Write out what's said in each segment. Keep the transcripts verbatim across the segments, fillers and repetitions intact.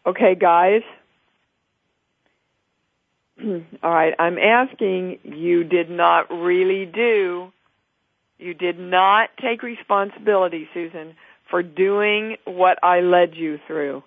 Okay, guys. All right, I'm asking, you did not really do, you did not take responsibility, Susan, for doing what I led you through.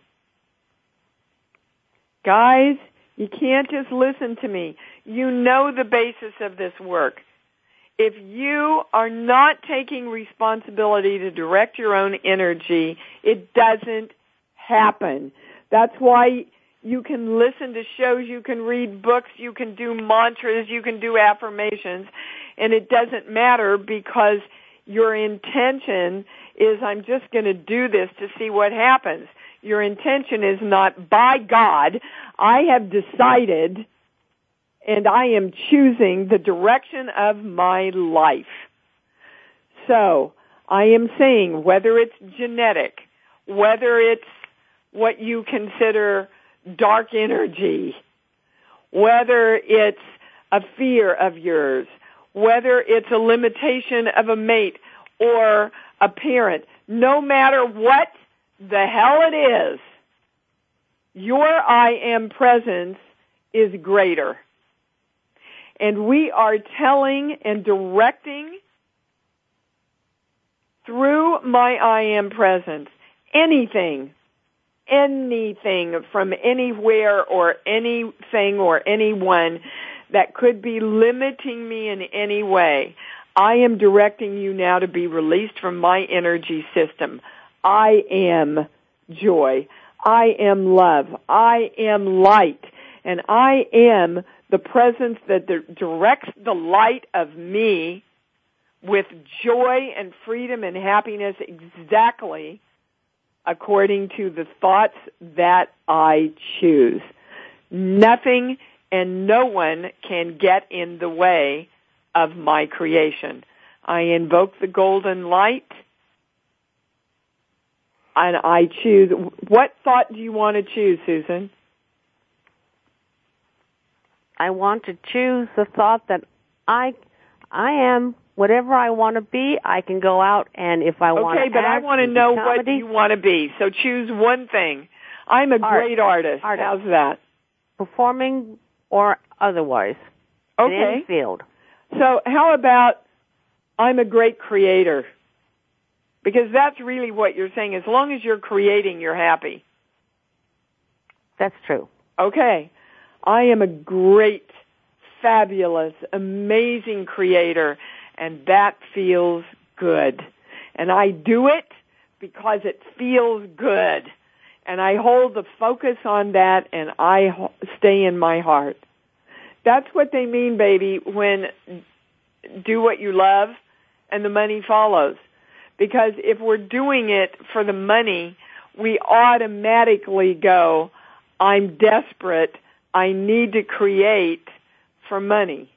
Guys, you can't just listen to me. You know the basis of this work. If you are not taking responsibility to direct your own energy, it doesn't happen. That's why you can listen to shows, you can read books, you can do mantras, you can do affirmations, and it doesn't matter because your intention is, I'm just going to do this to see what happens. Your intention is not, by God, I have decided and I am choosing the direction of my life. So, I am saying whether it's genetic, whether it's what you consider dark energy, whether it's a fear of yours, whether it's a limitation of a mate or a parent, no matter what the hell it is, your I am presence is greater. And we are telling and directing through my I am presence anything, anything from anywhere or anything or anyone that could be limiting me in any way. I am directing you now to be released from my energy system. I am joy. I am love. I am light. And I am the presence that directs the light of me with joy and freedom and happiness exactly according to the thoughts that I choose. Nothing and no one can get in the way of my creation. I invoke the golden light and I choose. What thought do you want to choose, Susan? I want to choose the thought that I I am whatever I want to be. I can go out and if I want to Okay, but I want to know what you want to be. So choose one thing. I'm a Art. great artist. Artist. How's that? Performing or otherwise. Okay. In any field. So how about I'm a great creator? Because that's really what you're saying. As long as you're creating, you're happy. That's true. Okay. I am a great, fabulous, amazing creator, and that feels good. And I do it because it feels good. And I hold the focus on that, and I stay in my heart. That's what they mean, baby, when do what you love and the money follows. Because if we're doing it for the money, we automatically go, I'm desperate, I need to create for money.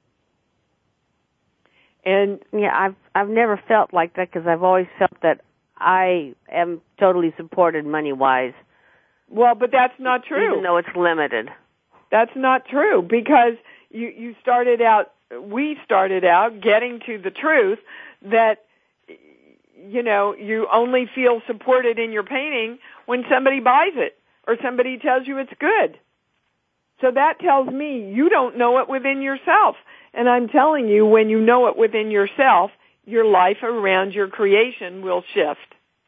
And yeah, I've I've never felt like that because I've always felt that I am totally supported money-wise. Well, but that's not true. Even though it's limited. That's not true because you, you started out, we started out getting to the truth that, you know, you only feel supported in your painting when somebody buys it or somebody tells you it's good. So that tells me you don't know it within yourself. And I'm telling you, when you know it within yourself, your life around your creation will shift.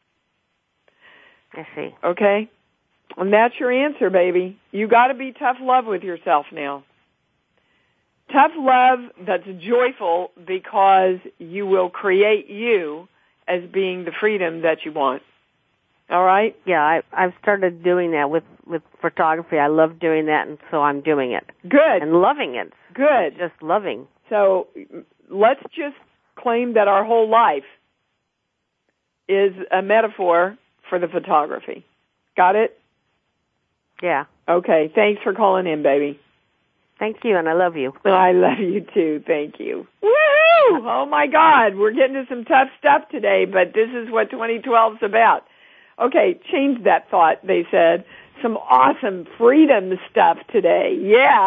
I see. Okay? And that's your answer, baby. You got to be tough love with yourself now. Tough love that's joyful because you will create you as being the freedom that you want. All right? Yeah, I, I've started doing that with, with photography. I love doing that, and so I'm doing it. Good. And loving it. Good. Just loving. So let's just claim that our whole life is a metaphor for the photography. Got it? Yeah. Okay. Thanks for calling in, baby. Thank you, and I love you. I love you, too. Thank you. Woo! Oh, my God. We're getting to some tough stuff today, but this is what twenty twelve is about. Okay, change that thought, they said. Some awesome freedom stuff today. Yeah.